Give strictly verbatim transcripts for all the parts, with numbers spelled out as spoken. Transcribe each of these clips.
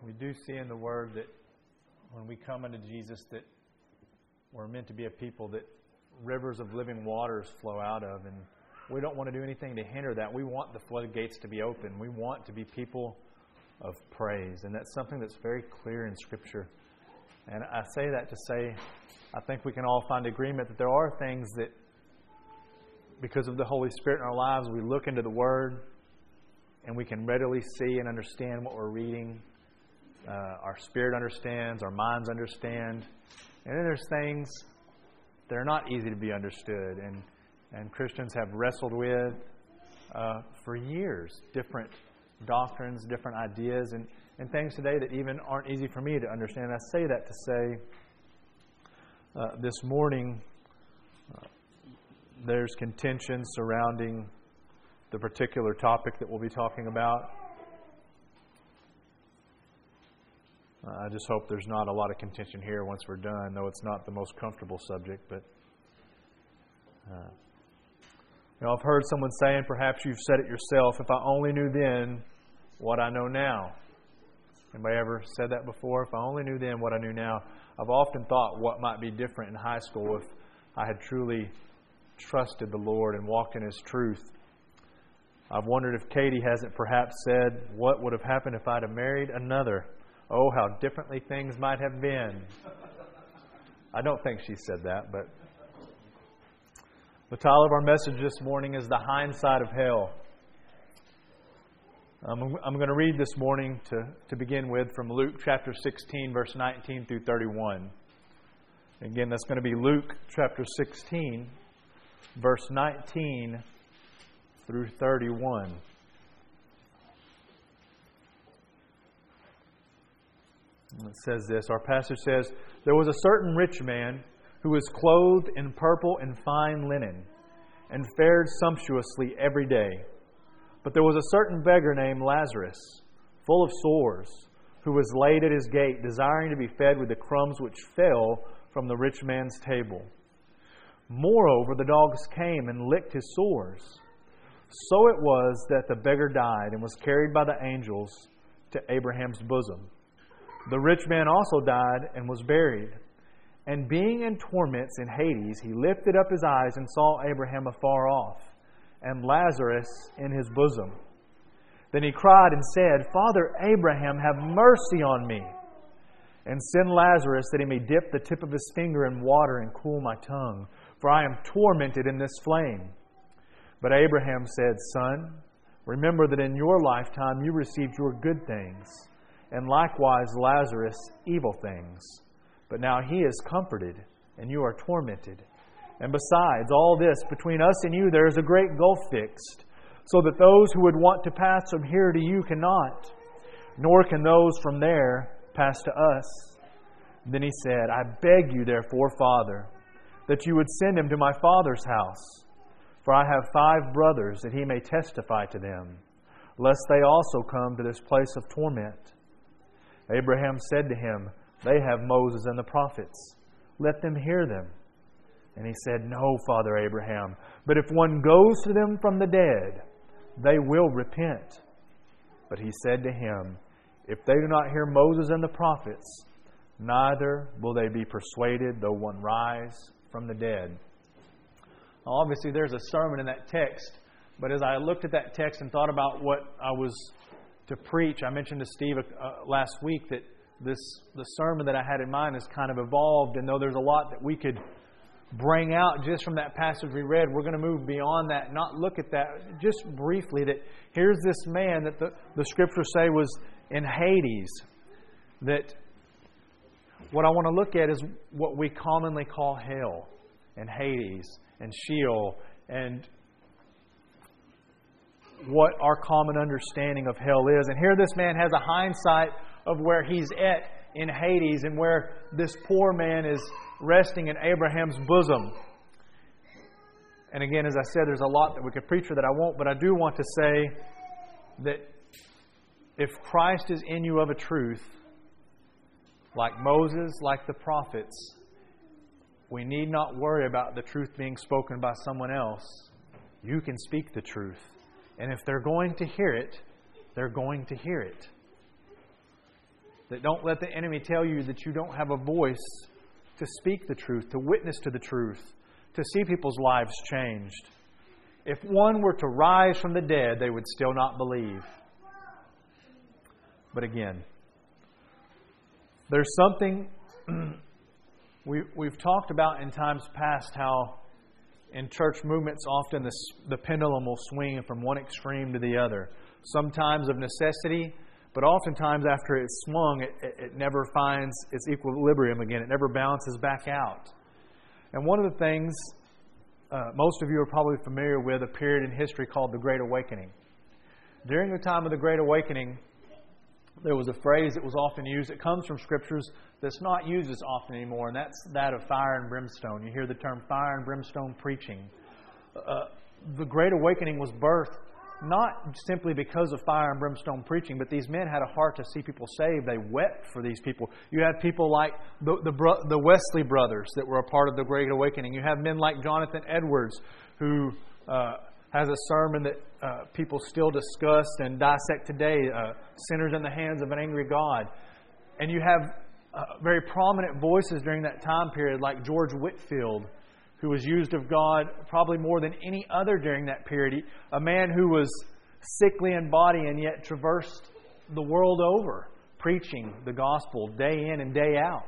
we do see in the Word that when we come unto Jesus that we're meant to be a people that rivers of living waters flow out of. And we don't want to do anything to hinder that. We want the floodgates to be open. We want to be people of praise. And that's something that's very clear in Scripture. And I say that to say, I think we can all find agreement that there are things that, because of the Holy Spirit in our lives, we look into the Word and we can readily see and understand what we're reading. Uh, our spirit understands, our minds understand. And then there's things that are not easy to be understood. And, and Christians have wrestled with uh, for years different doctrines, different ideas, and, and things today that even aren't easy for me to understand. And I say that to say uh, this morning uh, there's contention surrounding the particular topic that we'll be talking about. Uh, I just hope there's not a lot of contention here once we're done, though it's not the most comfortable subject. But uh, you know, I've heard someone saying, perhaps you've said it yourself, if I only knew then what I know now. Anybody ever said that before? If I only knew then what I knew now. I've often thought what might be different in high school if I had truly trusted the Lord and walked in His truth. I've wondered if Katie hasn't perhaps said, what would have happened if I'd have married another? Oh, how differently things might have been. I don't think she said that, but the title of our message this morning is The Hindsight of Hell. Um, I'm going to read this morning to, to begin with from Luke chapter sixteen, verse nineteen through thirty-one. Again, that's going to be Luke chapter sixteen, verse nineteen through thirty-one. It says this, our passage says, there was a certain rich man who was clothed in purple and fine linen and fared sumptuously every day. But there was a certain beggar named Lazarus, full of sores, who was laid at his gate, desiring to be fed with the crumbs which fell from the rich man's table. Moreover, the dogs came and licked his sores. So it was that the beggar died and was carried by the angels to Abraham's bosom. The rich man also died and was buried. And being in torments in Hades, he lifted up his eyes and saw Abraham afar off, and Lazarus in his bosom. Then he cried and said, Father Abraham, have mercy on me, and send Lazarus that he may dip the tip of his finger in water and cool my tongue, for I am tormented in this flame. But Abraham said, Son, remember that in your lifetime you received your good things, and likewise Lazarus evil things. But now he is comforted, and you are tormented. And besides all this, between us and you there is a great gulf fixed, so that those who would want to pass from here to you cannot, nor can those from there pass to us. Then he said, I beg you therefore, Father, that you would send him to my father's house, for I have five brothers, that he may testify to them, lest they also come to this place of torment. Abraham said to him, They have Moses and the prophets. Let them hear them. And he said, No, Father Abraham, but if one goes to them from the dead, they will repent. But he said to him, If they do not hear Moses and the prophets, neither will they be persuaded, though one rise from the dead. Now, obviously, there's a sermon in that text, but as I looked at that text and thought about what I was to preach, I mentioned to Steve uh, last week that this the sermon that I had in mind has kind of evolved, and though there's a lot that we could bring out just from that passage we read, we're going to move beyond that, not look at that just briefly, that here's this man that the, the Scriptures say was in Hades, that what I want to look at is what we commonly call hell and Hades and Sheol, and what our common understanding of hell is. And here this man has a hindsight of where he's at in Hades and where this poor man is resting in Abraham's bosom. And again, as I said, there's a lot that we could preach for that I won't, but I do want to say that if Christ is in you of a truth, like Moses, like the prophets, we need not worry about the truth being spoken by someone else. You can speak the truth. And if they're going to hear it, they're going to hear it. That don't let the enemy tell you that you don't have a voice to speak the truth, to witness to the truth, to see people's lives changed. If one were to rise from the dead, they would still not believe. But again, there's something we, we've talked about in times past, how in church movements often the, the pendulum will swing from one extreme to the other. Sometimes of necessity, but oftentimes after it's swung, it, it, it never finds its equilibrium again. It never balances back out. And one of the things uh, most of you are probably familiar with, a period in history called the Great Awakening. During the time of the Great Awakening, there was a phrase that was often used. It comes from Scriptures that's not used as often anymore, and that's that of fire and brimstone. You hear the term fire and brimstone preaching. Uh, the Great Awakening was birthed not simply because of fire and brimstone preaching, but these men had a heart to see people saved. They wept for these people. You had people like the, the, the Wesley brothers that were a part of the Great Awakening. You have men like Jonathan Edwards, who uh, has a sermon that uh, people still discuss and dissect today, uh, Sinners in the Hands of an Angry God. And you have uh, very prominent voices during that time period like George Whitefield, who was used of God probably more than any other during that period. He, a man who was sickly in body and yet traversed the world over, preaching the gospel day in and day out.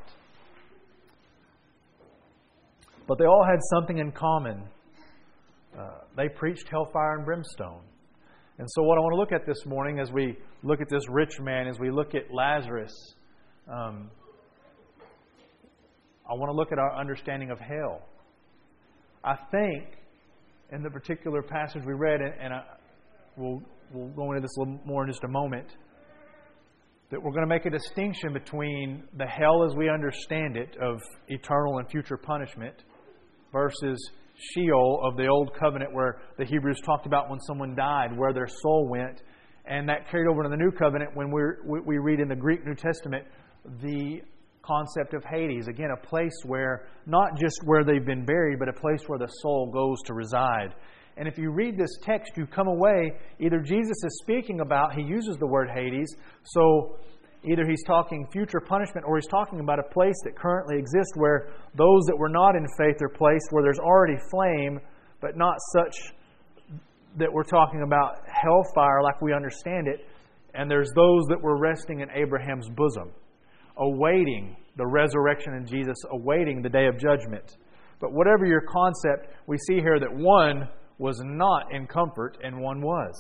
But they all had something in common. Uh, they preached hellfire and brimstone. And so what I want to look at this morning as we look at this rich man, as we look at Lazarus, um, I want to look at our understanding of hell. I think, in the particular passage we read, and, and I, we'll, we'll go into this a little more in just a moment, that we're going to make a distinction between the hell as we understand it, of eternal and future punishment, versus Sheol of the Old Covenant, where the Hebrews talked about when someone died, where their soul went. And that carried over to the New Covenant when we're, we, we read in the Greek New Testament the concept of Hades. Again, a place where, not just where they've been buried, but a place where the soul goes to reside. And if you read this text, you come away, either Jesus is speaking about, he uses the word Hades, so either he's talking future punishment or he's talking about a place that currently exists where those that were not in faith are placed, where there's already flame, but not such that we're talking about hellfire like we understand it. And there's those that were resting in Abraham's bosom, awaiting the resurrection in Jesus, awaiting the day of judgment. But whatever your concept, we see here that one was not in comfort and one was.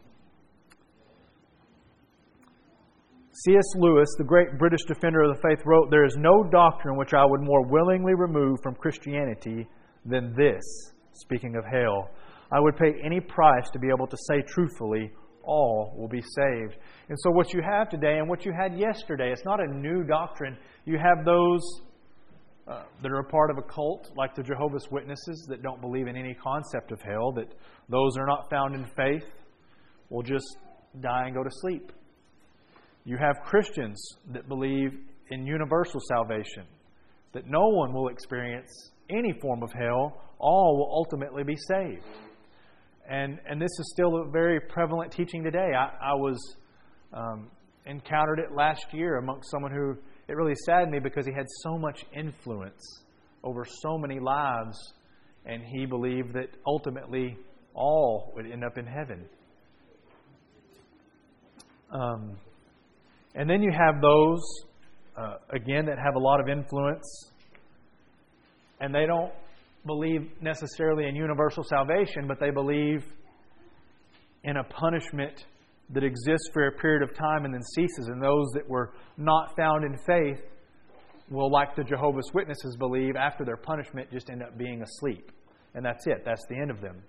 C S Lewis, the great British defender of the faith, wrote, "There is no doctrine which I would more willingly remove from Christianity than this," speaking of hell. "I would pay any price to be able to say truthfully, all will be saved." And so what you have today and what you had yesterday, it's not a new doctrine. You have those uh, that are a part of a cult, like the Jehovah's Witnesses, that don't believe in any concept of hell, that those are not found in faith will just die and go to sleep. You have Christians that believe in universal salvation, that no one will experience any form of hell, all will ultimately be saved. And and this is still a very prevalent teaching today. I, I was um, encountered it last year amongst someone who, it really saddened me because he had so much influence over so many lives, and he believed that ultimately all would end up in heaven. Um, and then you have those, uh, again, that have a lot of influence, and they don't believe necessarily in universal salvation, but they believe in a punishment that exists for a period of time and then ceases. And those that were not found in faith will, like the Jehovah's Witnesses believe, after their punishment just end up being asleep. And that's it. That's the end of them.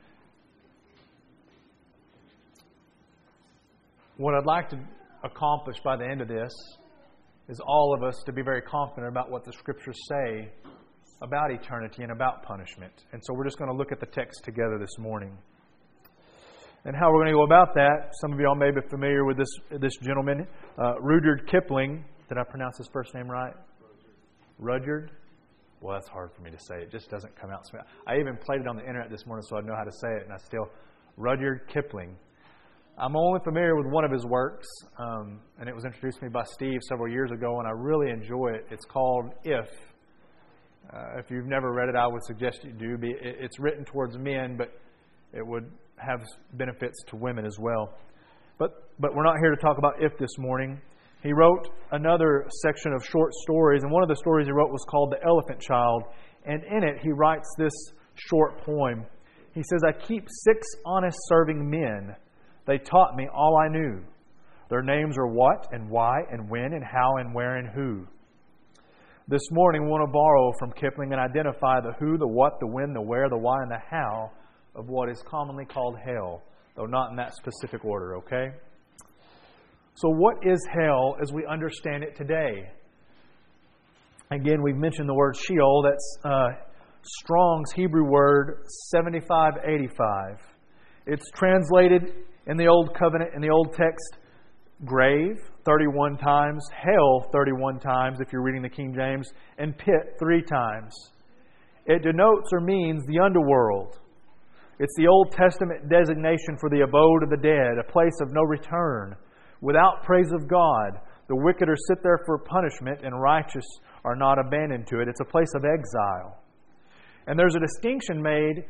What I'd like to accomplish by the end of this is all of us to be very confident about what the Scriptures say about eternity and about punishment. And so we're just going to look at the text together this morning. And how we're going to go about that, some of y'all may be familiar with this this gentleman, uh, Rudyard Kipling. Did I pronounce his first name right? Rudyard? Well, that's hard for me to say. It just doesn't come out. I even played it on the internet this morning so I know how to say it, and I still... Rudyard Kipling. I'm only familiar with one of his works, um, and it was introduced to me by Steve several years ago, and I really enjoy it. It's called If. Uh, if you've never read it, I would suggest you do. Be, it, it's written towards men, but it would have benefits to women as well. But but we're not here to talk about If this morning. He wrote another section of short stories, and one of the stories he wrote was called The Elephant Child. And in it, he writes this short poem. He says, I keep six honest serving men. They taught me all I knew. Their names are what and why and when and how and where and who. This morning, we want to borrow from Kipling and identify the who, the what, the when, the where, the why, and the how of what is commonly called hell, though not in that specific order, okay? So what is hell as we understand it today? Again, we've mentioned the word Sheol. That's uh, Strong's Hebrew word seventy-five eighty-five. It's translated in the Old Covenant, in the Old text, grave thirty-one times, hell thirty-one times if you're reading the King James, and pit three times. It denotes or means the underworld. It's the Old Testament designation for the abode of the dead, a place of no return. Without praise of God, the wicked are sit there for punishment, and righteous are not abandoned to it. It's a place of exile. And there's a distinction made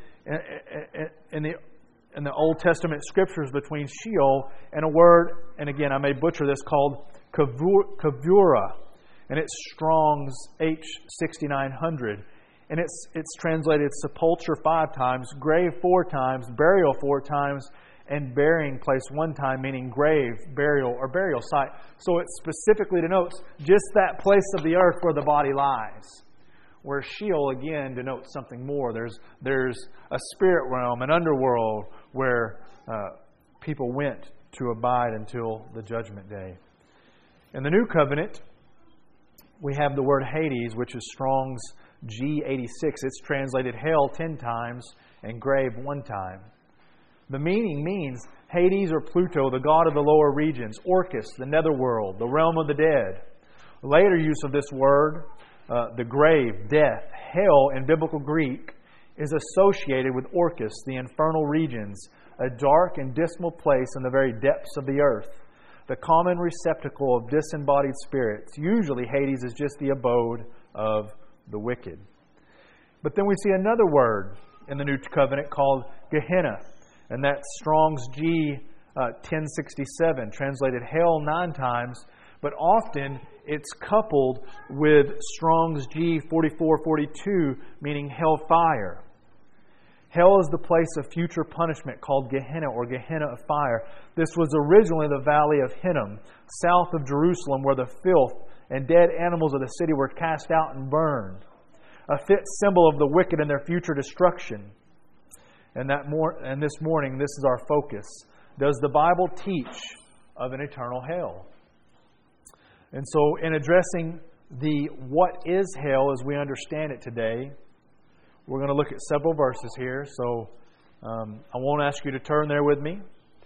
in the in the Old Testament Scriptures between Sheol and a word, and again I may butcher this, called Kavura, and it's Strong's H sixty-nine hundred. And it's it's translated sepulture five times, grave four times, burial four times, and burying place one time, meaning grave, burial, or burial site. So it specifically denotes just that place of the earth where the body lies. Where Sheol, again, denotes something more. There's there's a spirit realm, an underworld, where uh, people went to abide until the judgment day. In the New Covenant, we have the word Hades, which is Strong's G eighty-six. It's translated hell ten times and grave one time. The meaning means Hades or Pluto, the god of the lower regions, Orcus, the netherworld, the realm of the dead. Later use of this word, uh, the grave, death, hell in biblical Greek, is associated with Orcus, the infernal regions, a dark and dismal place in the very depths of the earth, the common receptacle of disembodied spirits. Usually Hades is just the abode of the wicked. But then we see another word in the New Covenant called Gehenna, and that's Strong's G uh, ten sixty-seven, translated hell nine times, but often it's coupled with Strong's G forty-four forty-two, meaning hellfire. Hell is the place of future punishment called Gehenna, or Gehenna of fire. This was originally the valley of Hinnom, south of Jerusalem, where the filth and dead animals of the city were cast out and burned. A fit symbol of the wicked and their future destruction. And that mor- and this morning, this is our focus. Does the Bible teach of an eternal hell? And so in addressing the what is hell as we understand it today, we're going to look at several verses here. So um, I won't ask you to turn there with me.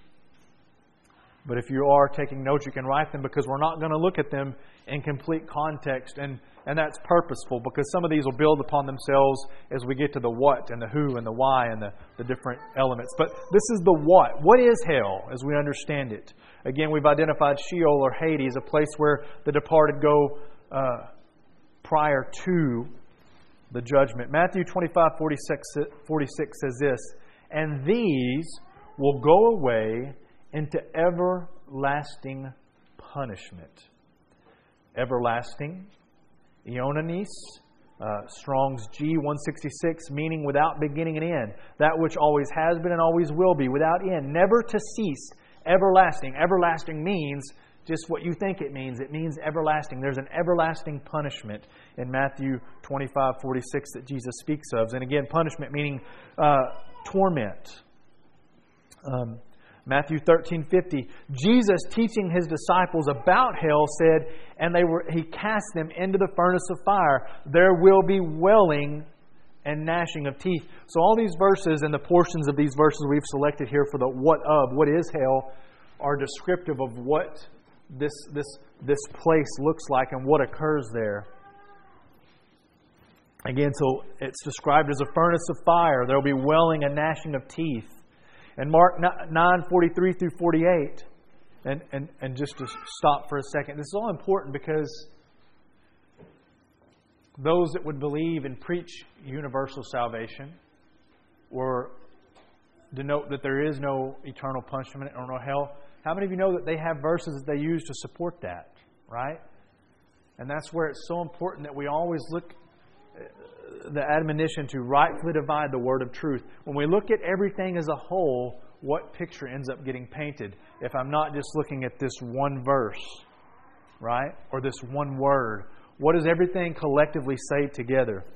But if you are taking notes, you can write them, because we're not going to look at them in complete context. And, and that's purposeful, because some of these will build upon themselves as we get to the what and the who and the why and the, the different elements. But this is the what. What is hell as we understand it? Again, we've identified Sheol or Hades, a place where the departed go uh, prior to the judgment. Matthew twenty-five forty-six, forty-six says this, and these will go away into everlasting punishment. Everlasting, Ionanis, uh, Strong's G one sixty-six, meaning without beginning and end. That which always has been and always will be, without end, never to cease, everlasting. Everlasting means just what you think it means. It means everlasting. There's an everlasting punishment in Matthew twenty-five forty-six that Jesus speaks of. And again, punishment meaning uh, torment. Um, Matthew thirteen fifty, Jesus teaching His disciples about hell said, and they were He cast them into the furnace of fire. There will be wailing and gnashing of teeth. So all these verses and the portions of these verses we've selected here for the what of, what is hell, are descriptive of what this, this, this place looks like and what occurs there. Again, so it's described as a furnace of fire. There will be wailing and gnashing of teeth. And Mark nine forty-three through forty-eight, and, and, and just to stop for a second, this is all important because those that would believe and preach universal salvation or denote that there is no eternal punishment or no hell, how many of you know that they have verses that they use to support that, right? And that's where it's so important that we always look the admonition to rightfully divide the word of truth. When we look at everything as a whole, what picture ends up getting painted? If I'm not just looking at this one verse, right? Or this one word. What does everything collectively say together?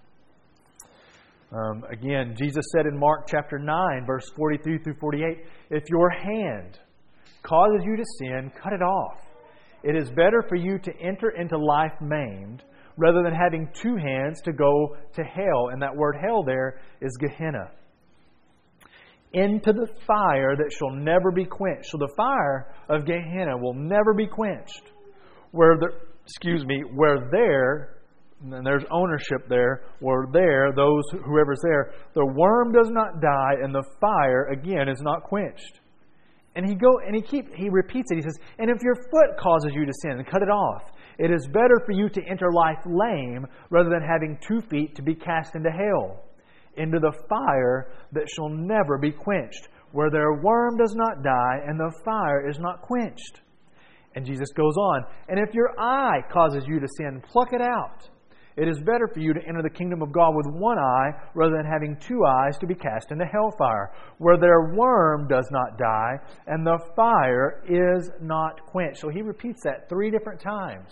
Um, again, Jesus said in Mark chapter nine, verse forty-three through forty-eight, if your hand causes you to sin, cut it off. It is better for you to enter into life maimed rather than having two hands to go to hell. And that word hell there is Gehenna. Into the fire that shall never be quenched. So the fire of Gehenna will never be quenched. Where there, excuse me, where there, and there's ownership there, where there, those, whoever's there, the worm does not die and the fire, again, is not quenched. And he go and he keep he repeats it. He says, and if your foot causes you to sin, then cut it off. It is better for you to enter life lame rather than having two feet to be cast into hell, into the fire that shall never be quenched, where their worm does not die and the fire is not quenched. And Jesus goes on, and if your eye causes you to sin, pluck it out. It is better for you to enter the kingdom of God with one eye rather than having two eyes to be cast into hellfire, where their worm does not die and the fire is not quenched. So he repeats that three different times.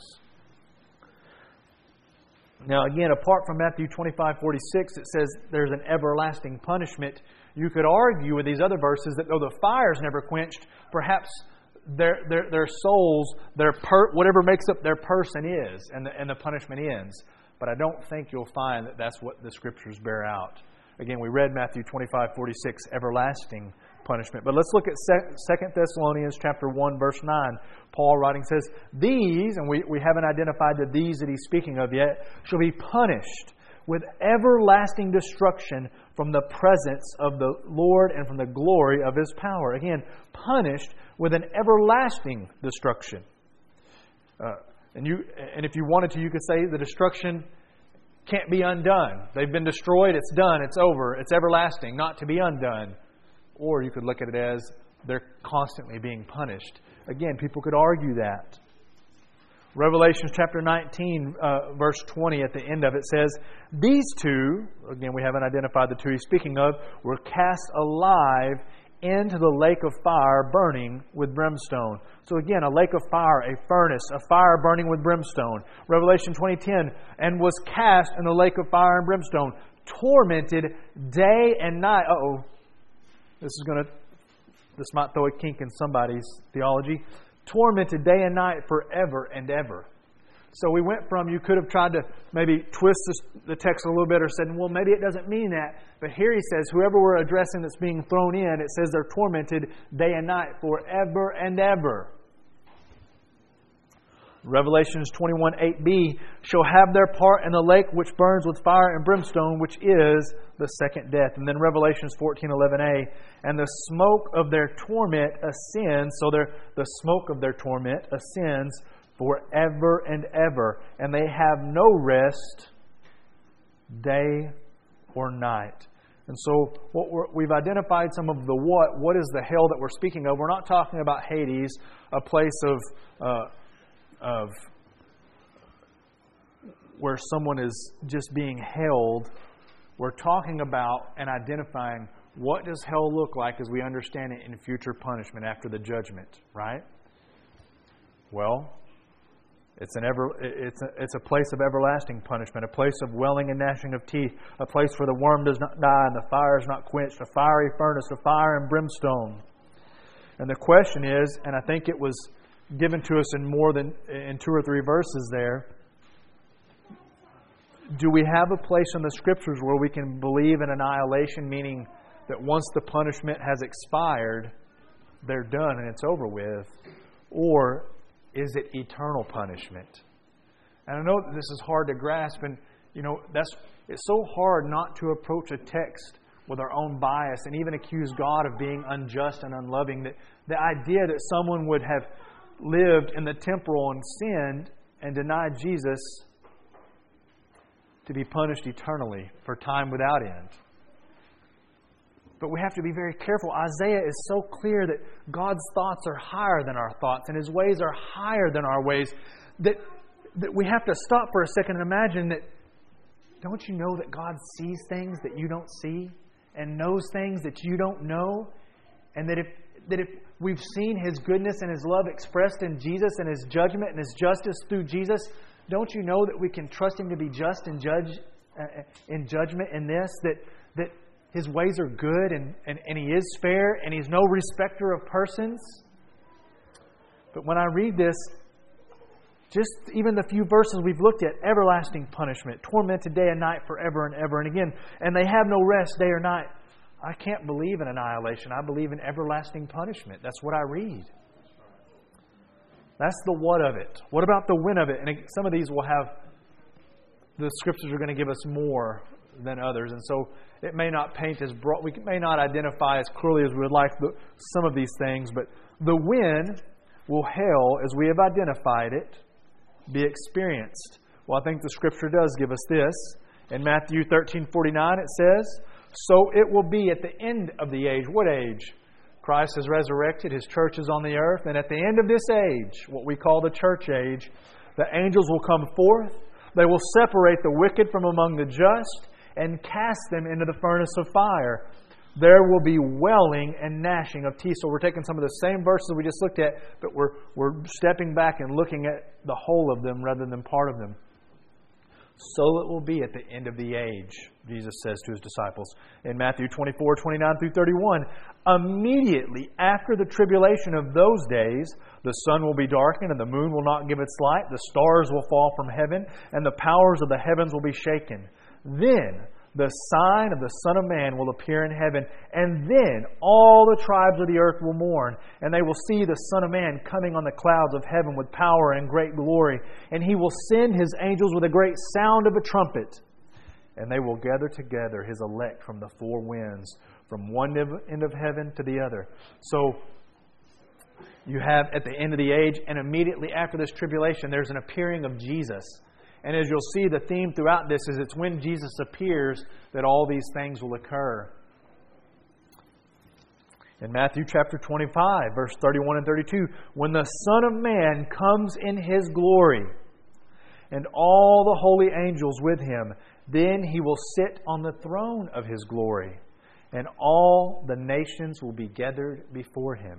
Now again, apart from Matthew twenty-five forty-six, it says there's an everlasting punishment. You could argue with these other verses that though the fire is never quenched, perhaps their their their souls, their per, whatever makes up their person is, and the, and the punishment ends. But I don't think you'll find that that's what the Scriptures bear out. Again, we read Matthew twenty-five forty-six, everlasting punishment. But let's look at Second Thessalonians chapter one, verse nine. Paul writing says, these, and we, we haven't identified the these that he's speaking of yet, shall be punished with everlasting destruction from the presence of the Lord and from the glory of His power. Again, punished with an everlasting destruction. Uh, And you, and if you wanted to, you could say the destruction can't be undone. They've been destroyed, it's done, it's over, it's everlasting, not to be undone. Or you could look at it as they're constantly being punished. Again, people could argue that. Revelation chapter nineteen, uh, verse twenty, at the end of it says, these two, again we haven't identified the two he's speaking of, were cast alive into the lake of fire burning with brimstone. So again, a lake of fire, a furnace, a fire burning with brimstone. Revelation twenty ten, and was cast in the lake of fire and brimstone, tormented day and night. Uh-oh. This is going to, this might throw a kink in somebody's theology. Tormented day and night forever and ever. So we went from, you could have tried to maybe twist this, the text a little bit or said, well, maybe it doesn't mean that. But here he says, whoever we're addressing that's being thrown in, it says they're tormented day and night forever and ever. Revelations twenty-one eight b, shall have their part in the lake which burns with fire and brimstone, which is the second death. And then Revelations fourteen eleven a, and the smoke of their torment ascends, so their, the smoke of their torment ascends forever and ever, and they have no rest day or night. And so what we're, we've identified some of the what. What is the hell that we're speaking of? We're not talking about Hades, a place of uh, of where someone is just being held. We're talking about and identifying what does hell look like as we understand it in future punishment after the judgment, right? Well, It's an ever. It's a, it's a place of everlasting punishment, a place of wailing and gnashing of teeth, a place where the worm does not die and the fire is not quenched, a fiery furnace of fire and brimstone. And the question is, and I think it was given to us in more than in two or three verses there, do we have a place in the Scriptures where we can believe in annihilation, meaning that once the punishment has expired, they're done and it's over with? Or is it eternal punishment? And I know that this is hard to grasp, and you know that's it's so hard not to approach a text with our own bias and even accuse God of being unjust and unloving. That the idea that someone would have lived in the temporal and sinned and denied Jesus to be punished eternally for time without end. But we have to be very careful. Isaiah is so clear that God's thoughts are higher than our thoughts and His ways are higher than our ways, that, that we have to stop for a second and imagine that, don't you know that God sees things that you don't see and knows things that you don't know? And that if, that if we've seen His goodness and His love expressed in Jesus and His judgment and His justice through Jesus, don't you know that we can trust Him to be just and judge uh, in judgment in this? That that His ways are good and, and, and He is fair and He's no respecter of persons. But when I read this, just even the few verses we've looked at, everlasting punishment, tormented day and night forever and ever and again, and they have no rest day or night. I can't believe in annihilation. I believe in everlasting punishment. That's what I read. That's the what of it. What about the when of it? And some of these will have, the Scriptures are going to give us more than others. And so it may not paint as broad, we may not identify as clearly as we would like some of these things, but the when will hell, as we have identified it, be experienced. Well, I think the Scripture does give us this. In Matthew thirteen forty-nine it says, so it will be at the end of the age. What age? Christ has resurrected. His church is on the earth. And at the end of this age, what we call the church age, the angels will come forth. They will separate the wicked from among the just and cast them into the furnace of fire. There will be wailing and gnashing of teeth. So we're taking some of the same verses we just looked at, but we're, we're stepping back and looking at the whole of them rather than part of them. So it will be at the end of the age, Jesus says to His disciples in Matthew twenty-four, twenty-nine through thirty-one. Immediately after the tribulation of those days, the sun will be darkened and the moon will not give its light. The stars will fall from heaven and the powers of the heavens will be shaken. Then the sign of the Son of Man will appear in heaven, and then all the tribes of the earth will mourn, and they will see the Son of Man coming on the clouds of heaven with power and great glory. And He will send His angels with a great sound of a trumpet, and they will gather together His elect from the four winds, from one end of heaven to the other. So you have at the end of the age, and immediately after this tribulation, there's an appearing of Jesus. And as you'll see, the theme throughout this is it's when Jesus appears that all these things will occur. In Matthew chapter twenty-five, verse thirty-one and thirty-two, when the Son of Man comes in His glory, and all the holy angels with Him, then He will sit on the throne of His glory, and all the nations will be gathered before Him.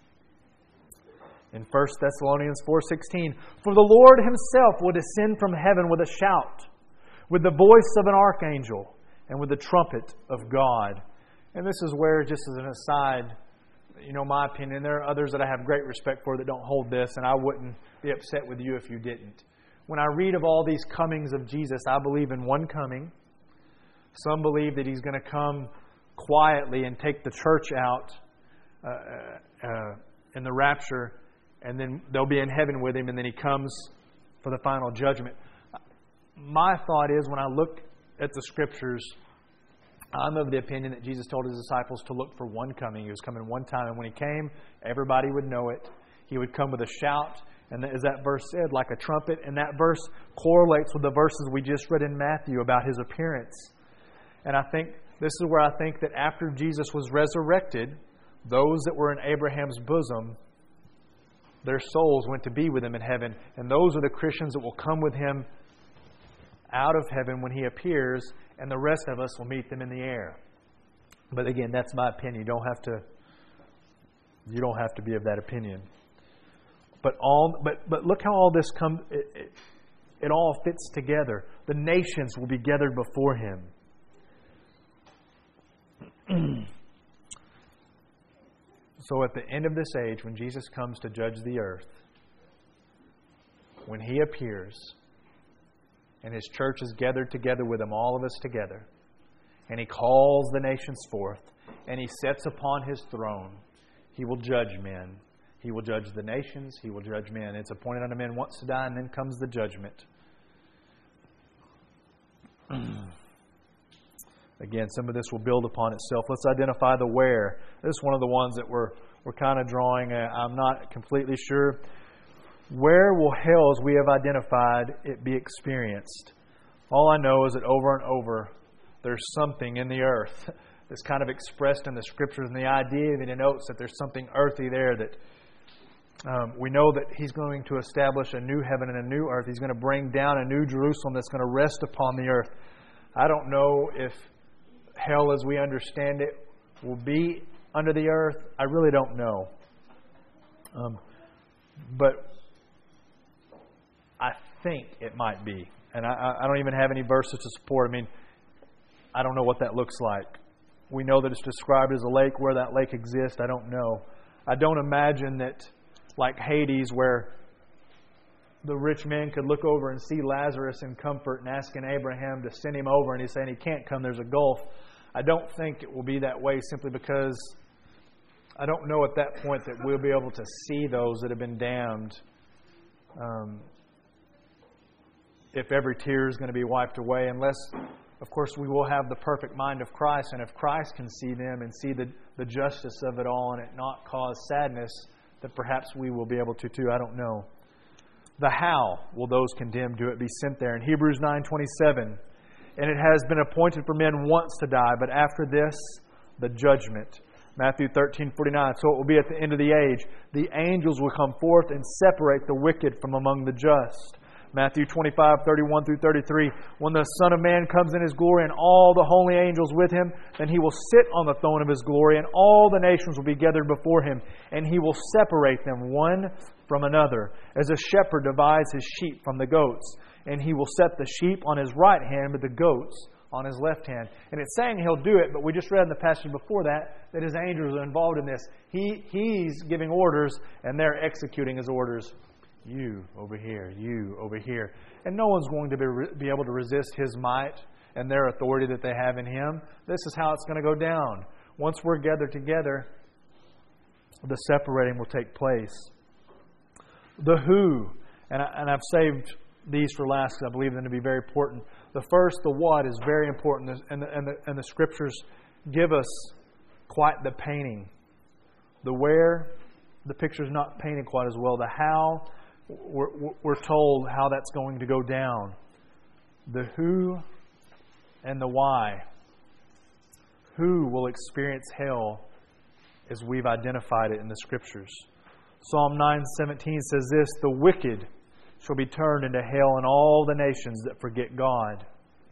In First Thessalonians four sixteen, for the Lord Himself will descend from heaven with a shout, with the voice of an archangel, and with the trumpet of God. And this is where, just as an aside, you know, my opinion, there are others that I have great respect for that don't hold this, and I wouldn't be upset with you if you didn't. When I read of all these comings of Jesus, I believe in one coming. Some believe that He's going to come quietly and take the church out uh, uh, in the rapture, and then they'll be in heaven with Him, and then He comes for the final judgment. My thought is, when I look at the Scriptures, I'm of the opinion that Jesus told His disciples to look for one coming. He was coming one time, and when He came, everybody would know it. He would come with a shout, and as that verse said, like a trumpet. And that verse correlates with the verses we just read in Matthew about His appearance. And I think this is where I think that after Jesus was resurrected, those that were in Abraham's bosom, their souls went to be with Him in heaven. And those are the Christians that will come with Him out of heaven when He appears, and the rest of us will meet them in the air. But again, that's my opinion. You don't have to, you don't have to be of that opinion. But all, but but look how all this comes. It, it, it all fits together. The nations will be gathered before Him. So at the end of this age, when Jesus comes to judge the earth, when He appears, and His church is gathered together with Him, all of us together, and He calls the nations forth, and He sets upon His throne, He will judge men. He will judge the nations. He will judge men. It's appointed unto men once to die, and then comes the judgment. Again, some of this will build upon itself. Let's identify the where. This is one of the ones that we're, we're kind of drawing. A, I'm not completely sure. Where will hell, as we have identified, it be experienced? All I know is that over and over, there's something in the earth that's kind of expressed in the Scriptures, and the idea that denotes that there's something earthy there that um, we know that He's going to establish a new heaven and a new earth. He's going to bring down a new Jerusalem that's going to rest upon the earth. I don't know if hell as we understand it will be under the earth. I really don't know. Um, but I think it might be. And I, I don't even have any verses to support. I mean, I don't know what that looks like. We know that it's described as a lake. Where that lake exists, I don't know. I don't imagine that, like Hades, where the rich man could look over and see Lazarus in comfort and asking Abraham to send him over, and he's saying he can't come, there's a gulf. I don't think it will be that way simply because I don't know at that point that we'll be able to see those that have been damned. Um, if every tear is going to be wiped away, unless, of course, we will have the perfect mind of Christ, and if Christ can see them and see the, the justice of it all and it not cause sadness, then perhaps we will be able to too. I don't know. The how will those condemned do it be sent there? In Hebrews nine twenty-seven, and it has been appointed for men once to die, but after this, the judgment. Matthew thirteen forty-nine, so it will be at the end of the age. The angels will come forth and separate the wicked from among the just. Matthew twenty-five thirty-one through thirty-three, when the Son of Man comes in His glory and all the holy angels with Him, then He will sit on the throne of His glory, and all the nations will be gathered before Him, and He will separate them one from another, as a shepherd divides his sheep from the goats. And He will set the sheep on His right hand, but the goats on His left hand. And it's saying He'll do it, but we just read in the passage before that, that His angels are involved in this. He He's giving orders, and they're executing His orders. You over here, you over here. And no one's going to be, be able to resist His might and their authority that they have in Him. This is how it's going to go down. Once we're gathered together, the separating will take place. The who, and, I, and I've saved these for last because I believe them to be very important. The first, the what, is very important, and the, and the, and the Scriptures give us quite the painting. The where, the picture's not painted quite as well. The how, we're, we're told how that's going to go down. The who and the why. Who will experience hell as we've identified it in the Scriptures. Psalm nine seventeen says this, the wicked shall be turned into hell, and all the nations that forget God.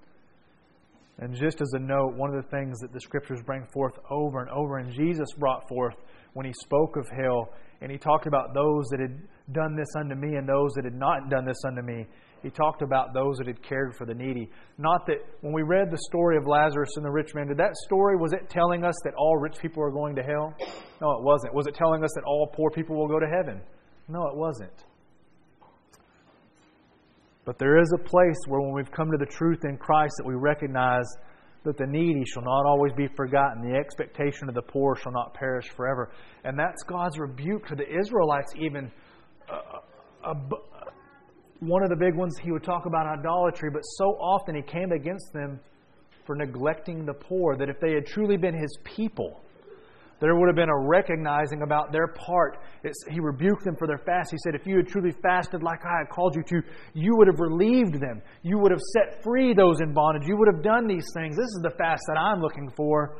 And just as a note, one of the things that the Scriptures bring forth over and over, and Jesus brought forth when He spoke of hell, and He talked about those that had done this unto me and those that had not done this unto me. He talked about those that had cared for the needy. Not that when we read the story of Lazarus and the rich man, did that story, was it telling us that all rich people are going to hell? No, it wasn't. Was it telling us that all poor people will go to heaven? No, it wasn't. But there is a place where when we've come to the truth in Christ that we recognize that the needy shall not always be forgotten. The expectation of the poor shall not perish forever. And that's God's rebuke to the Israelites even. Uh, uh, one of the big ones, He would talk about idolatry, but so often He came against them for neglecting the poor, that if they had truly been His people, there would have been a recognizing about their part. It's, he rebuked them for their fast. He said, if you had truly fasted like I had called you to, you would have relieved them. You would have set free those in bondage. You would have done these things. This is the fast that I'm looking for.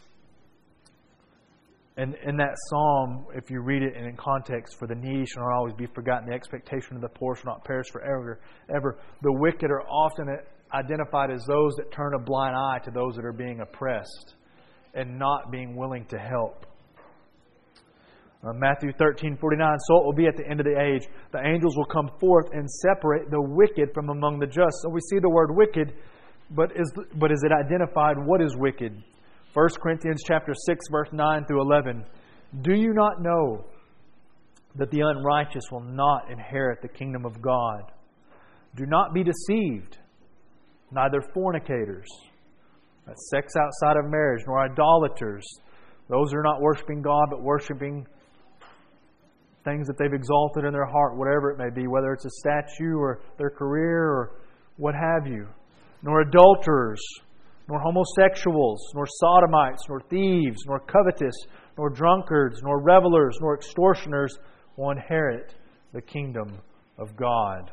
And in that psalm, if you read it in context, for the needy shall not always be forgotten, the expectation of the poor shall not perish forever. Ever. The wicked are often identified as those that turn a blind eye to those that are being oppressed and not being willing to help. Uh, Matthew thirteen forty-nine, so it will be at the end of the age. The angels will come forth and separate the wicked from among the just. So we see the word wicked, but is, but is it identified what is wicked? First Corinthians chapter six, verse nine through eleven. Do you not know that the unrighteous will not inherit the kingdom of God? Do not be deceived, neither fornicators, that's sex outside of marriage, nor idolaters, those who are not worshiping God but worshiping things that they've exalted in their heart, whatever it may be, whether it's a statue or their career or what have you, nor adulterers, nor homosexuals, nor sodomites, nor thieves, nor covetous, nor drunkards, nor revelers, nor extortioners will inherit the kingdom of God.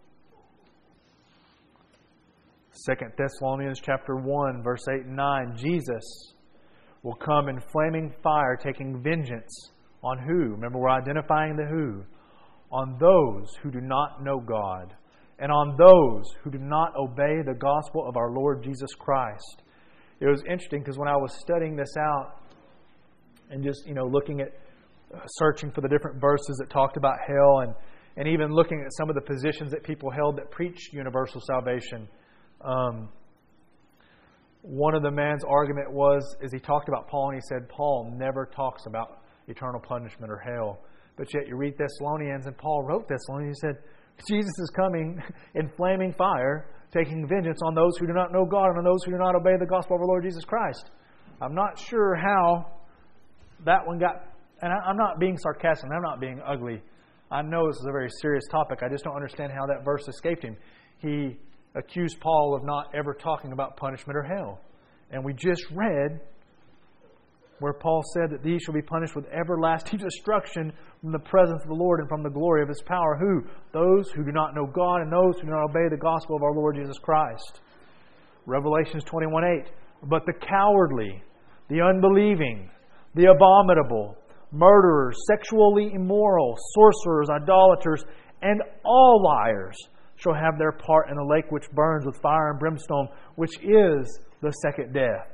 Second Thessalonians chapter one, verse eight and nine, Jesus will come in flaming fire, taking vengeance on who? Remember, we're identifying the who. On those who do not know God, and on those who do not obey the gospel of our Lord Jesus Christ. It was interesting because when I was studying this out and just, you know, looking at, uh, searching for the different verses that talked about hell, and, and even looking at some of the positions that people held that preached universal salvation, um, one of the man's argument was, as he talked about Paul, and he said, Paul never talks about eternal punishment or hell. But yet you read Thessalonians, and Paul wrote Thessalonians, he said, Jesus is coming in flaming fire, taking vengeance on those who do not know God and on those who do not obey the gospel of our Lord Jesus Christ. I'm not sure how that one got, and I'm not being sarcastic, I'm not being ugly. I know this is a very serious topic. I just don't understand how that verse escaped him. He accused Paul of not ever talking about punishment or hell. And we just read where Paul said that these shall be punished with everlasting destruction from the presence of the Lord and from the glory of His power. Who? Those who do not know God and those who do not obey the gospel of our Lord Jesus Christ. Revelations twenty-one eight. But the cowardly, the unbelieving, the abominable, murderers, sexually immoral, sorcerers, idolaters, and all liars shall have their part in the lake which burns with fire and brimstone, which is the second death.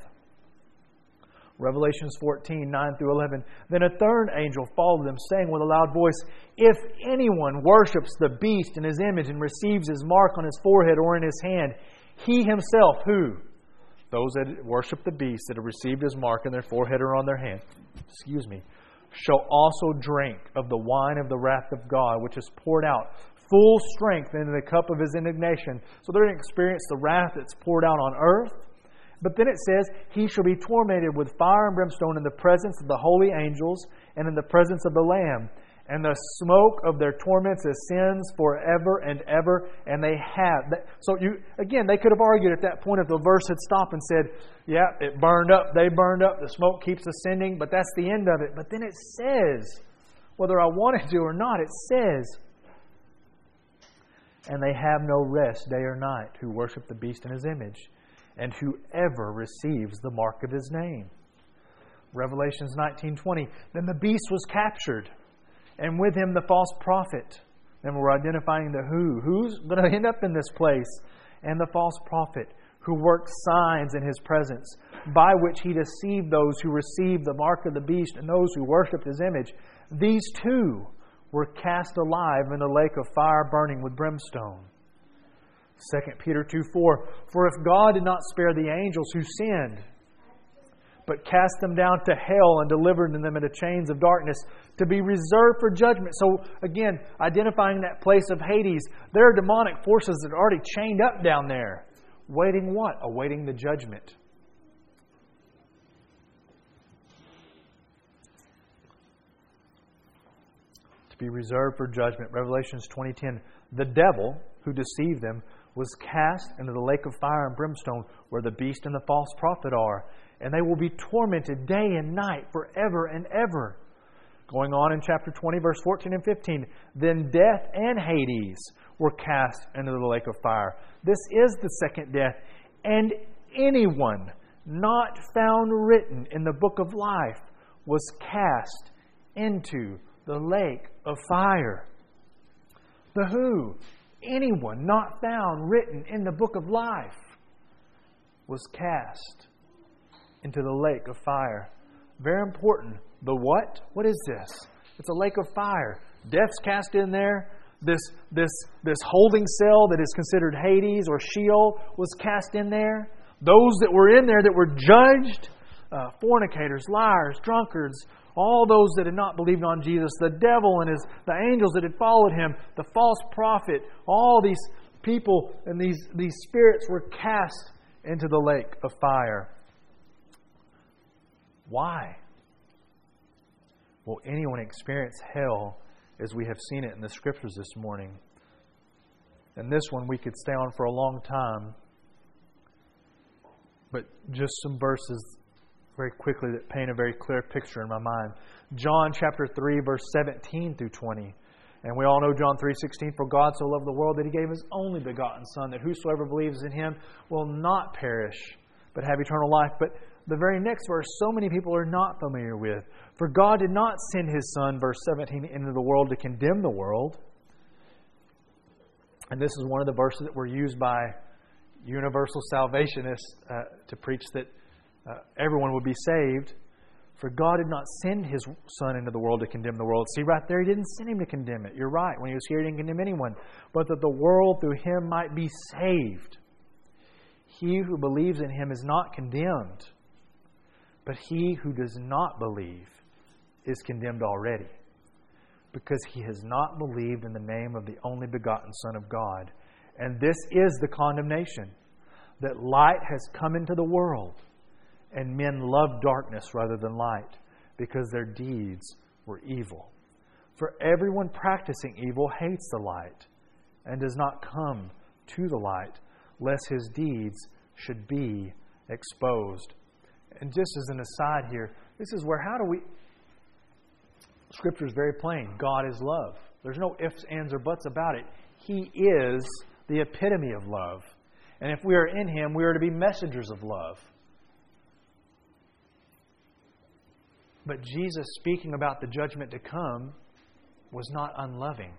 Revelations fourteen, nine through eleven. Then a third angel followed them, saying with a loud voice, If anyone worships the beast in his image and receives his mark on his forehead or in his hand, he himself, who? Those that worship the beast, that have received his mark in their forehead or on their hand, excuse me, shall also drink of the wine of the wrath of God, which is poured out full strength into the cup of His indignation. So they're going to experience the wrath that's poured out on earth. But then it says, He shall be tormented with fire and brimstone in the presence of the holy angels and in the presence of the Lamb. And the smoke of their torments ascends forever and ever. And they have. So you again, they could have argued at that point if the verse had stopped and said, yeah, it burned up, they burned up, the smoke keeps ascending, but that's the end of it. But then it says, whether I wanted to or not, it says, and they have no rest day or night who worship the beast in his image, and whoever receives the mark of his name. Revelations nineteen twenty. Then the beast was captured, and with him the false prophet. And we're identifying the who. Who's going to end up in this place? And the false prophet, who worked signs in his presence, by which he deceived those who received the mark of the beast and those who worshipped his image. These two were cast alive in the lake of fire burning with brimstone. Second Peter two four. For if God did not spare the angels who sinned, but cast them down to hell and delivered them into chains of darkness to be reserved for judgment. So again, identifying that place of Hades, there are demonic forces that are already chained up down there. Waiting what? Awaiting the judgment. To be reserved for judgment. Revelations twenty ten. The devil who deceived them was cast into the lake of fire and brimstone, where the beast and the false prophet are. And they will be tormented day and night forever and ever. Going on in chapter twenty, verse fourteen and fifteen. Then death and Hades were cast into the lake of fire. This is the second death. And anyone not found written in the book of life was cast into the lake of fire. The who? Anyone not found written in the book of life was cast into the lake of fire. Very important. The what? What is this? It's a lake of fire. Death's cast in there. This, this, this holding cell that is considered Hades or Sheol was cast in there. Those that were in there that were judged, uh, fornicators, liars, drunkards, all those that had not believed on Jesus, the devil and his the angels that had followed him, the false prophet, all these people and these, these spirits were cast into the lake of fire. Why? Will anyone experience hell as we have seen it in the Scriptures this morning? And this one we could stay on for a long time. But just some verses very quickly that paint a very clear picture in my mind. John chapter three, verse seventeen through twenty. And we all know John three sixteen, for God so loved the world that He gave His only begotten Son, that whosoever believes in Him will not perish, but have eternal life. But the very next verse, so many people are not familiar with. For God did not send His Son, verse seventeen, into the world to condemn the world. And this is one of the verses that were used by universal salvationists uh, to preach that uh, everyone would be saved. For God did not send His Son into the world to condemn the world. See, right there, He didn't send Him to condemn it. You're right. When He was here, He didn't condemn anyone. But that the world through Him might be saved. He who believes in Him is not condemned. But he who does not believe is condemned already, because he has not believed in the name of the only begotten Son of God. And this is the condemnation, that light has come into the world, and men love darkness rather than light, because their deeds were evil. For everyone practicing evil hates the light, and does not come to the light, lest his deeds should be exposed. And just as an aside here, this is where, how do we... Scripture is very plain. God is love. There's no ifs, ands, or buts about it. He is the epitome of love. And if we are in Him, we are to be messengers of love. But Jesus, speaking about the judgment to come, was not unloving.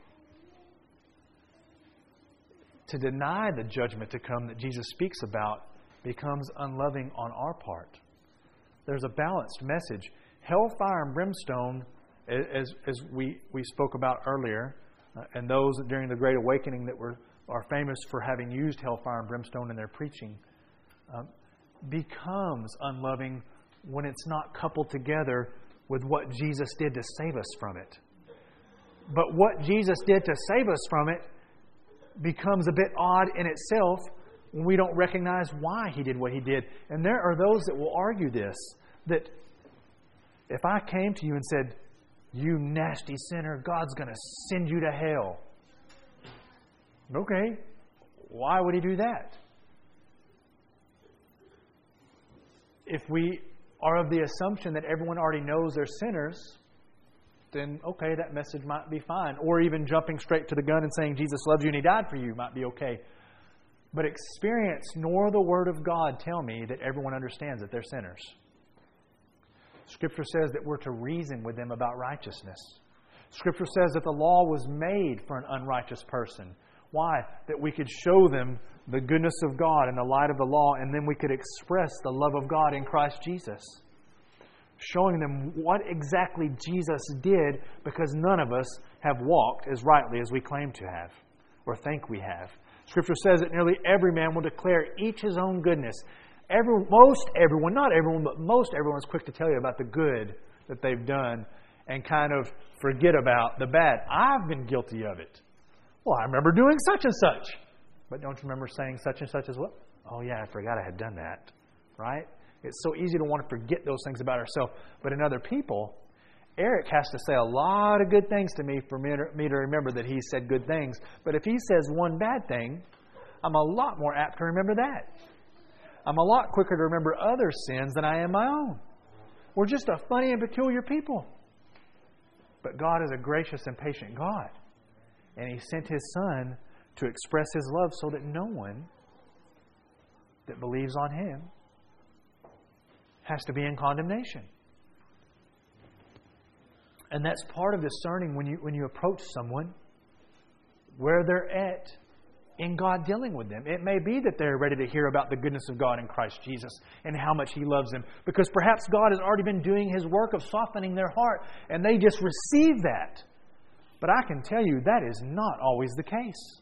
To deny the judgment to come that Jesus speaks about becomes unloving on our part. There's a balanced message. Hellfire and brimstone, as, as we, we spoke about earlier, uh, and those during the Great Awakening that were are famous for having used hellfire and brimstone in their preaching, um, becomes unloving when it's not coupled together with what Jesus did to save us from it. But what Jesus did to save us from it becomes a bit odd in itself when we don't recognize why He did what He did. And there are those that will argue this, that if I came to you and said, you nasty sinner, God's going to send you to hell. Okay, why would He do that? If we are of the assumption that everyone already knows they're sinners, then okay, that message might be fine. Or even jumping straight to the gun and saying Jesus loves you and He died for you might be okay. But experience nor the Word of God tell me that everyone understands that they're sinners. Scripture says that we're to reason with them about righteousness. Scripture says that the law was made for an unrighteous person. Why? That we could show them the goodness of God in the light of the law, and then we could express the love of God in Christ Jesus. Showing them what exactly Jesus did, because none of us have walked as rightly as we claim to have, or think we have. Scripture says that nearly every man will declare each his own goodness. Every, most everyone, not everyone, but most everyone is quick to tell you about the good that they've done and kind of forget about the bad. I've been guilty of it. Well, I remember doing such and such. But don't you remember saying such and such as well? Oh yeah, I forgot I had done that. Right? It's so easy to want to forget those things about ourselves. But in other people, Eric has to say a lot of good things to me for me to remember that he said good things. But if he says one bad thing, I'm a lot more apt to remember that. I'm a lot quicker to remember other sins than I am my own. We're just a funny and peculiar people. But God is a gracious and patient God. And He sent His Son to express His love so that no one that believes on Him has to be in condemnation. And that's part of discerning when you when you approach someone where they're at in God dealing with them. It may be that they're ready to hear about the goodness of God in Christ Jesus and how much He loves them, because perhaps God has already been doing His work of softening their heart and they just receive that. But I can tell you that is not always the case.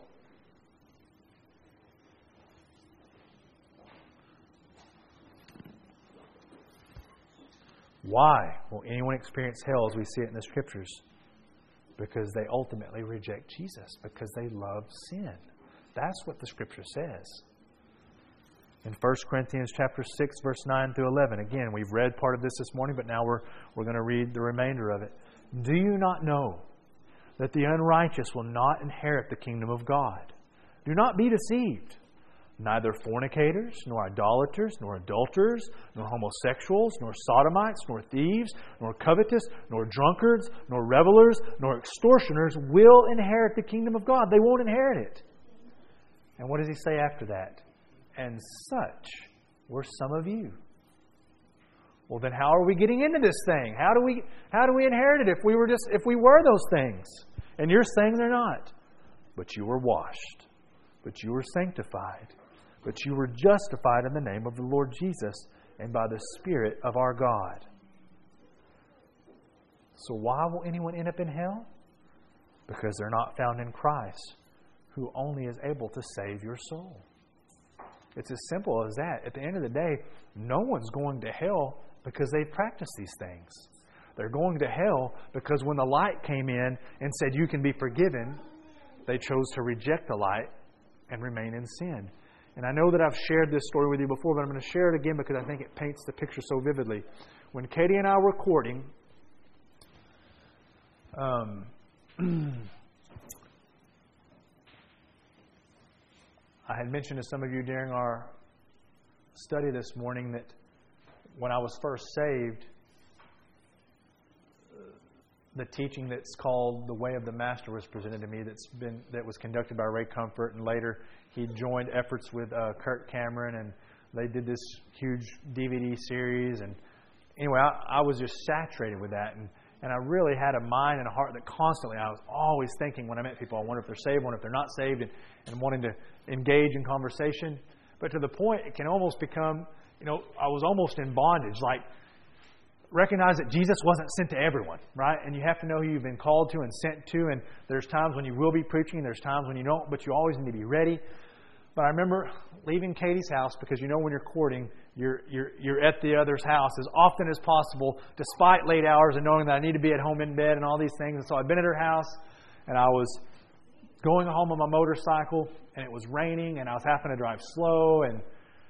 Why will anyone experience hell as we see it in the Scriptures? Because they ultimately reject Jesus, because they love sin. That's what the Scripture says. In First Corinthians chapter six, verse nine through eleven, again, we've read part of this this morning, but now we're, we're going to read the remainder of it. Do you not know that the unrighteous will not inherit the kingdom of God? Do not be deceived. neither fornicators, nor idolaters, nor adulterers, nor homosexuals, nor sodomites, nor thieves, nor covetous, nor drunkards, nor revelers, nor extortioners will inherit the kingdom of God. They won't inherit it. And what does he say after that? And such were some of you. Well, then how are we getting into this thing? How do we how do we inherit it if we were just if we were those things? And you're saying they're not. But you were washed. But you were sanctified. But you were justified in the name of the Lord Jesus and by the Spirit of our God. So why will anyone end up in hell? Because they're not found in Christ, who only is able to save your soul. It's as simple as that. At the end of the day, no one's going to hell because they practice these things. They're going to hell because when the light came in and said you can be forgiven, they chose to reject the light and remain in sin. And I know that I've shared this story with you before, but I'm going to share it again because I think it paints the picture so vividly. When Katie and I were courting, um, I had mentioned to some of you during our study this morning that when I was first saved, the teaching that's called The Way of the Master was presented to me. That's been that was conducted by Ray Comfort, and later he joined efforts with uh, Kirk Cameron, and they did this huge D V D series. And anyway, I, I was just saturated with that, and and I really had a mind and a heart that constantly I was always thinking when I met people, I wonder if they're saved, I wonder if they're not saved, and, and wanting to engage in conversation. But to the point, it can almost become, you know, I was almost in bondage, like. Recognize that Jesus wasn't sent to everyone, right? And you have to know who you've been called to and sent to. And there's times when you will be preaching, there's times when you don't, but you always need to be ready. But I remember leaving Katie's house because you know when you're courting, you're you're you're at the other's house as often as possible, despite late hours and knowing that I need to be at home in bed and all these things. And so I'd been at her house, and I was going home on my motorcycle, and it was raining, and I was having to drive slow, and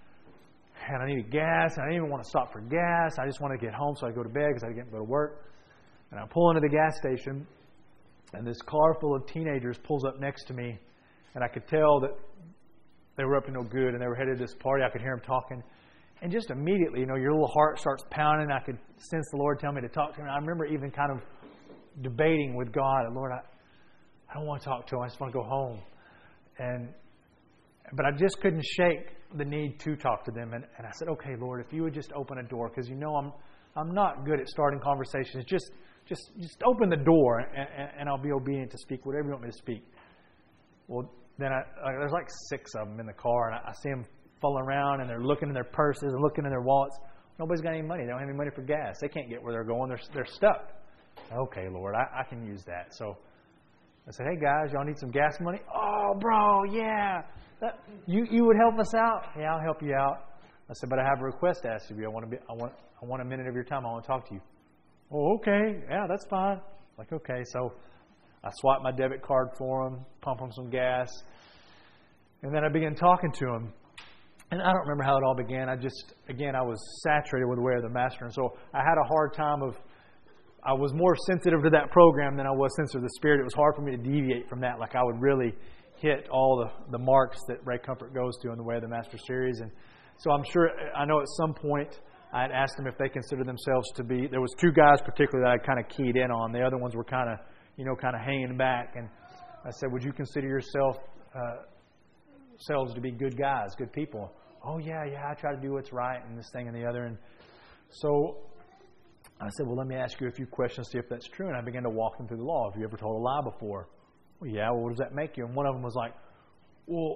and I needed gas, and I didn't even want to stop for gas. I just wanted to get home so I'd go to bed because I didn't go to work. And I pull into the gas station, and this car full of teenagers pulls up next to me, and I could tell that they were up to no good, and they were headed to this party. I could hear them talking. And just immediately, you know, your little heart starts pounding. I could sense the Lord tell me to talk to him. And I remember even kind of debating with God, Lord, I, I don't want to talk to him. I just want to go home. And But I just couldn't shake the need to talk to them. And, and I said, okay, Lord, if you would just open a door, because you know I'm I'm not good at starting conversations. Just just just open the door, and, and, and I'll be obedient to speak whatever you want me to speak. Well, then I, I, there's like six of them in the car, and I, I see them falling around, and they're looking in their purses and looking in their wallets. Nobody's got any money. They don't have any money for gas. They can't get where they're going. They're they're stuck. Okay, Lord, I, I can use that. So I said, hey guys, y'all need some gas money? Oh, bro, yeah. That, you you would help us out? Yeah, I'll help you out. I said, but I have a request to ask of you. I want to be. I want. I want a minute of your time. I want to talk to you. Oh, okay. Yeah, that's fine. Like, okay. So I swiped my debit card for them, pump them some gas, and then I began talking to them. And I don't remember how it all began. I just, again, I was saturated with the way of the Master, and so I had a hard time of. I was more sensitive to that program than I was sensitive to the Spirit. It was hard for me to deviate from that. Like I would really hit all the, the marks that Ray Comfort goes to in the Way of the Master series. And so I'm sure, I know at some point I had asked them if they considered themselves to be, there was two guys particularly that I kind of keyed in on. The other ones were kind of, you know, kind of hanging back. And I said, would you consider yourself, uh, selves to be good guys, good people? Oh yeah, yeah, I try to do what's right and this thing and the other. And so I said, well, let me ask you a few questions, see if that's true. And I began to walk them through the law. Have you ever told a lie before? Well, yeah, well, what does that make you? And one of them was like, well,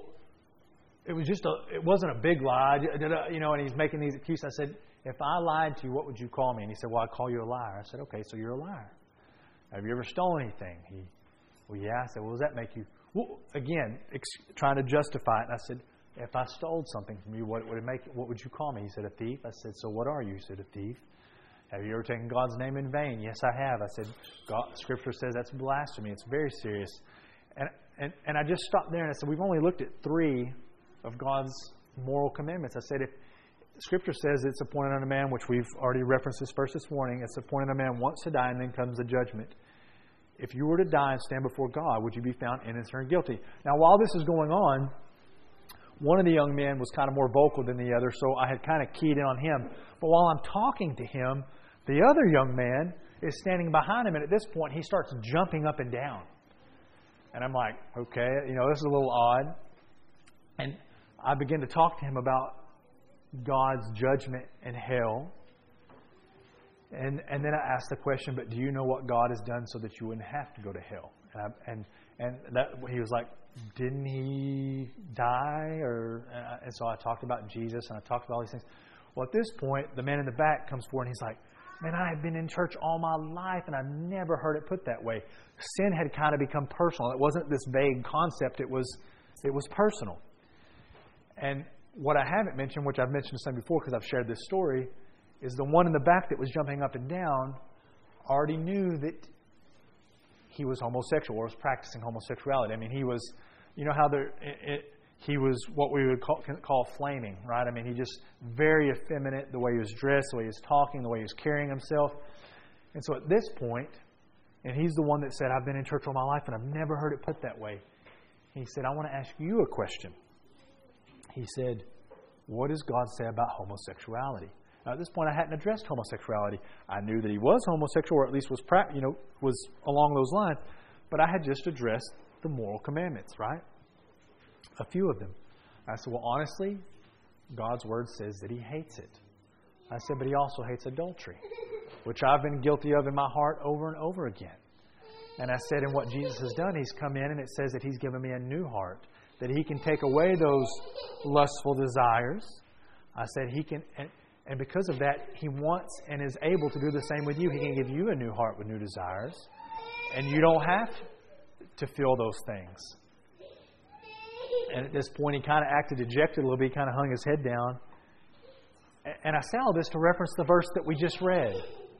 it was just a, it wasn't a big lie, you know, and he's making these excuses. I said, if I lied to you, what would you call me? And he said, well, I'd call you a liar. I said, okay, so you're a liar. Have you ever stolen anything? He, well, yeah. I said, well, does that make you, well, again, ex- trying to justify it. And I said, if I stole something from you, what would it make, what would you call me? He said, a thief. I said, so what are you? He said, a thief. Have you ever taken God's name in vain? Yes, I have. I said, God, Scripture says that's blasphemy. It's very serious. And, and and I just stopped there and I said, we've only looked at three of God's moral commandments. I said, if Scripture says it's appointed on a man, which we've already referenced this verse this morning, it's appointed on a man once to die and then comes the judgment. If you were to die and stand before God, would you be found innocent or guilty? Now, while this is going on, one of the young men was kind of more vocal than the other, so I had kind of keyed in on him. But while I'm talking to him, the other young man is standing behind him, and at this point, he starts jumping up and down. And I'm like, okay, you know, this is a little odd. And I begin to talk to him about God's judgment and hell. And and then I asked the question, but do you know what God has done so that you wouldn't have to go to hell? And I, and and that he was like, didn't He die? Or and so I talked about Jesus and I talked about all these things. Well, at this point, the man in the back comes forward and he's like, man, I have been in church all my life and I've never heard it put that way. Sin had kind of become personal. It wasn't this vague concept. It was it was personal. And what I haven't mentioned, which I've mentioned to some before because I've shared this story, is the one in the back that was jumping up and down already knew that he was homosexual or was practicing homosexuality. I mean, he was, you know how there, it, it, he was what we would call, call flaming, right? I mean, he just very effeminate, the way he was dressed, the way he was talking, the way he was carrying himself. And so at this point, and he's the one that said, I've been in church all my life and I've never heard it put that way. He said, I want to ask you a question. He said, what does God say about homosexuality? Now, at this point, I hadn't addressed homosexuality. I knew that he was homosexual, or at least was, you know, was along those lines. But I had just addressed the moral commandments, right? A few of them. I said, well, honestly, God's Word says that He hates it. I said, but He also hates adultery, which I've been guilty of in my heart over and over again. And I said, and what Jesus has done, He's come in and it says that He's given me a new heart, that He can take away those lustful desires. I said, He can... And, And because of that, He wants and is able to do the same with you. He can give you a new heart with new desires. And you don't have to feel those things. And at this point, he kind of acted dejected a little bit. He kind of hung his head down. And I say all this to reference the verse that we just read.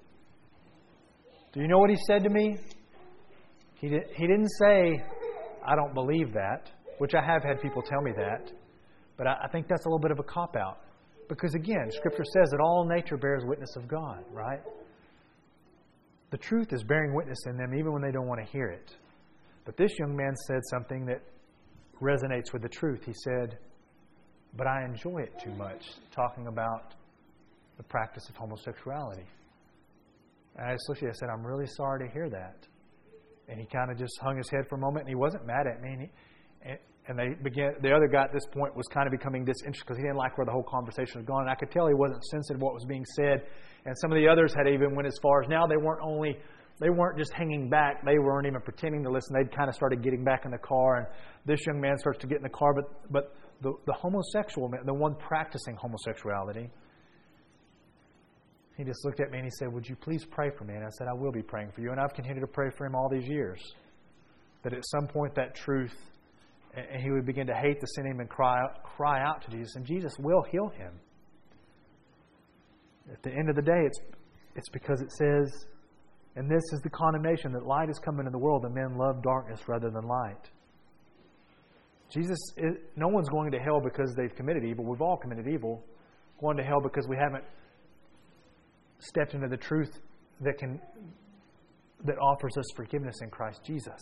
Do you know what he said to me? He, did, he didn't say, I don't believe that, which I have had people tell me that. But I, I think that's a little bit of a cop-out. Because again, Scripture says that all nature bears witness of God, right? The truth is bearing witness in them even when they don't want to hear it. But this young man said something that resonates with the truth. He said, but I enjoy it too much, talking about the practice of homosexuality. And I just looked at him and said, I'm really sorry to hear that. And he kind of just hung his head for a moment, and he wasn't mad at me. And, he, and, and they began. The other guy at this point was kind of becoming disinterested because he didn't like where the whole conversation was going. And I could tell he wasn't sensitive to what was being said. And some of the others had even went as far as now they weren't only they weren't just hanging back. They weren't even pretending to listen. They'd kind of started getting back in the car. And this young man starts to get in the car. But but the, the homosexual man, the one practicing homosexuality, he just looked at me and he said, would you please pray for me? And I said, I will be praying for you. And I've continued to pray for him all these years. That at some point that truth, and he would begin to hate the sin in him and cry out, cry out to Jesus. And Jesus will heal him. At the end of the day, it's it's because it says, and this is the condemnation, that light has come into the world and men love darkness rather than light. Jesus, is, no one's going to hell because they've committed evil. We've all committed evil. Going to hell because we haven't stepped into the truth that can that offers us forgiveness in Christ Jesus.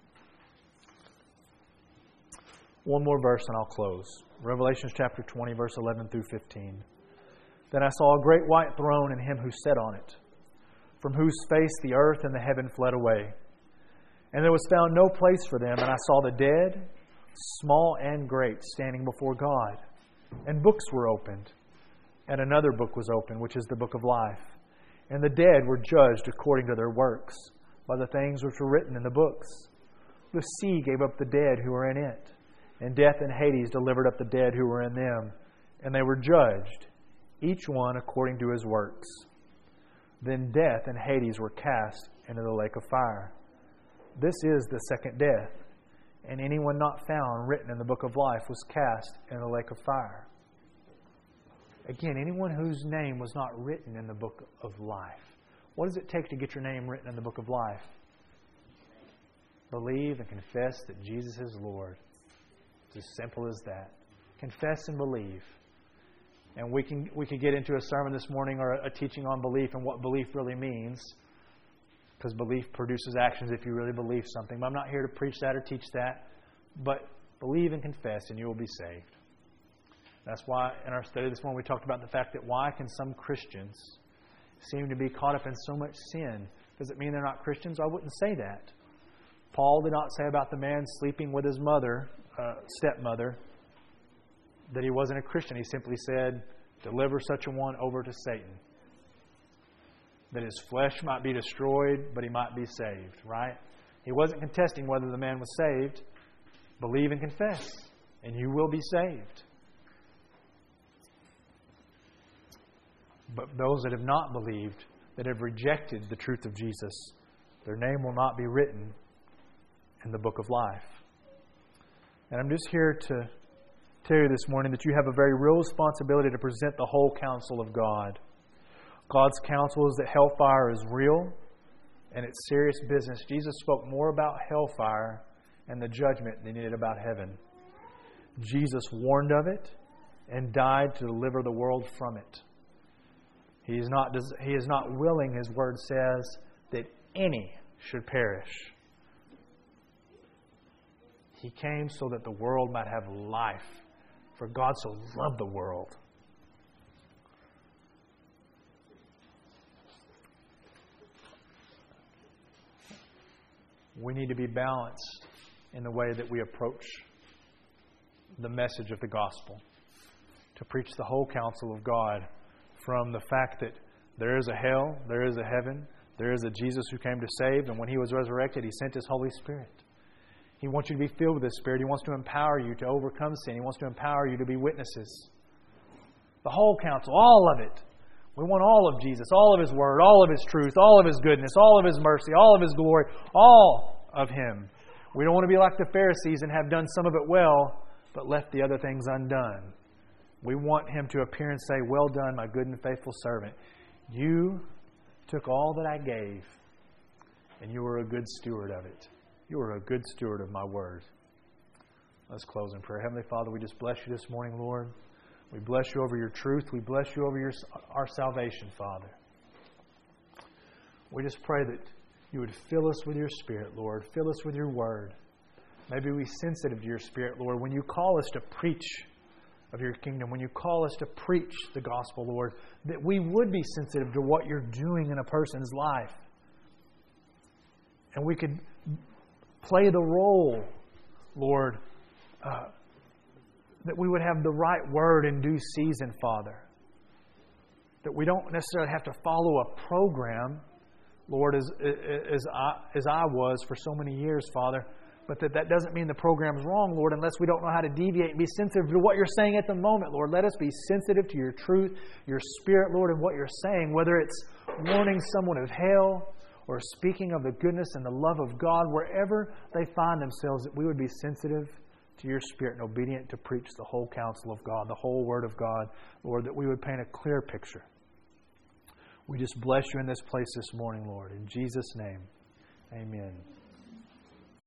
One more verse and I'll close. Revelation chapter twenty, verse eleven through fifteen. Then I saw a great white throne and him who sat on it, from whose face the earth and the heaven fled away. And there was found no place for them. And I saw the dead, small and great, standing before God. And books were opened. And another book was opened, which is the book of life. And the dead were judged according to their works, by the things which were written in the books. The sea gave up the dead who were in it, and death and Hades delivered up the dead who were in them. And they were judged, each one according to his works. Then death and Hades were cast into the lake of fire. This is the second death, and anyone not found written in the book of life was cast into the lake of fire. Again, anyone whose name was not written in the book of life. What does it take to get your name written in the book of life? Believe and confess that Jesus is Lord. It's as simple as that. Confess and believe. And we can we could get into a sermon this morning or a teaching on belief and what belief really means. Because belief produces actions if you really believe something. But I'm not here to preach that or teach that. But believe and confess and you will be saved. That's why in our study this morning we talked about the fact that why can some Christians seem to be caught up in so much sin? Does it mean they're not Christians? I wouldn't say that. Paul did not say about the man sleeping with his mother, uh, stepmother, that he wasn't a Christian. He simply said, deliver such a one over to Satan. That his flesh might be destroyed, but he might be saved, right? He wasn't contesting whether the man was saved. Believe and confess, and you will be saved. But those that have not believed, that have rejected the truth of Jesus, their name will not be written in the book of life. And I'm just here to tell you this morning that you have a very real responsibility to present the whole counsel of God. God's counsel is that hellfire is real and it's serious business. Jesus spoke more about hellfire and the judgment than he did about heaven. Jesus warned of it and died to deliver the world from it. He is not, he is not willing, his word says, that any should perish. He came so that the world might have life. For God so loved the world. We need to be balanced in the way that we approach the message of the gospel. To preach the whole counsel of God, from the fact that there is a hell, there is a heaven, there is a Jesus who came to save, and when He was resurrected, He sent His Holy Spirit. He wants you to be filled with His Spirit. He wants to empower you to overcome sin. He wants to empower you to be witnesses. The whole counsel, all of it. We want all of Jesus, all of His Word, all of His truth, all of His goodness, all of His mercy, all of His glory, all of Him. We don't want to be like the Pharisees and have done some of it well, but left the other things undone. We want Him to appear and say, well done, my good and faithful servant. You took all that I gave, and you were a good steward of it. You were a good steward of my word. Let's close in prayer. Heavenly Father, we just bless you this morning, Lord. We bless you over your truth. We bless you over your, our salvation, Father. We just pray that you would fill us with your Spirit, Lord. Fill us with your word. Maybe we be sensitive to your Spirit, Lord. When you call us to preach of your kingdom, when you call us to preach the gospel, Lord, that we would be sensitive to what you're doing in a person's life. And we could play the role, Lord, uh, that we would have the right word in due season, Father. That we don't necessarily have to follow a program, Lord, as, as, I, as I was for so many years, Father. But that, that doesn't mean the program's wrong, Lord, unless we don't know how to deviate and be sensitive to what you're saying at the moment, Lord. Let us be sensitive to your truth, your Spirit, Lord, and what you're saying, whether it's warning someone of hell or speaking of the goodness and the love of God, wherever they find themselves, that we would be sensitive to your Spirit and obedient to preach the whole counsel of God, the whole Word of God, Lord, that we would paint a clear picture. We just bless you in this place this morning, Lord. In Jesus' name, amen.